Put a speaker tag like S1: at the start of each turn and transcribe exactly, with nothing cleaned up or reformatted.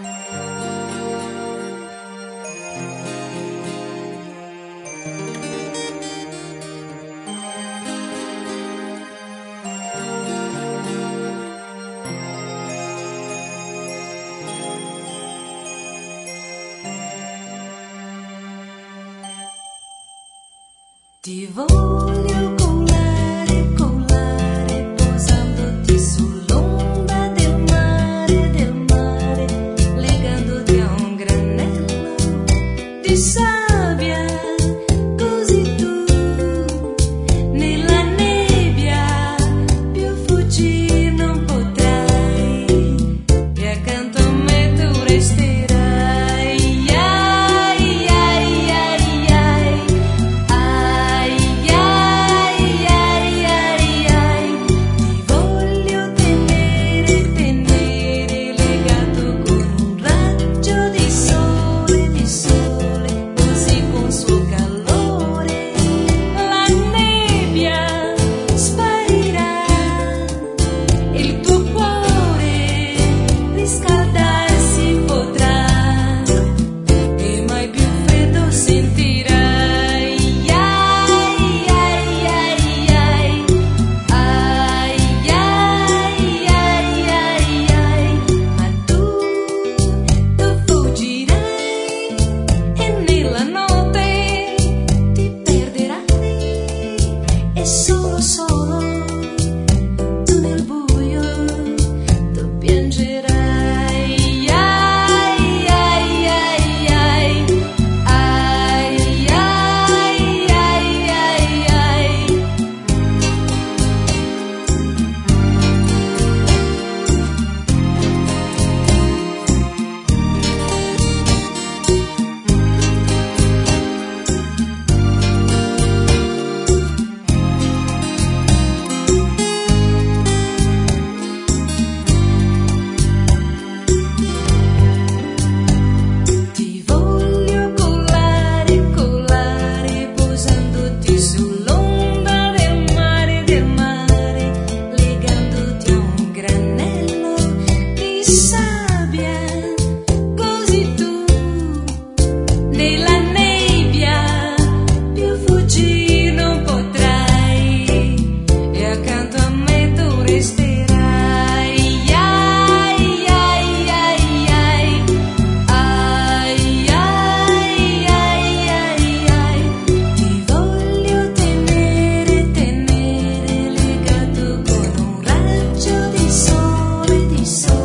S1: Ti voglio collare, collare, posandoti sull'onda del mare, del mare, legandoti a un granello di sabbia, così tu nella nebbia più fuggire non potrai, e accanto a me tu resterai. Solo, solo, tu nel buio, tu piangerai. Ai, ai, ai, ai, ai, ai, ai, ai, ai. Nella nebbia più fuggire non potrai, e accanto a me tu resterai. Ai, ai, ai, ai, ai, ai, ai, ai, ai. Ti voglio tenere, tenere legato con un raggio di sole, di sole.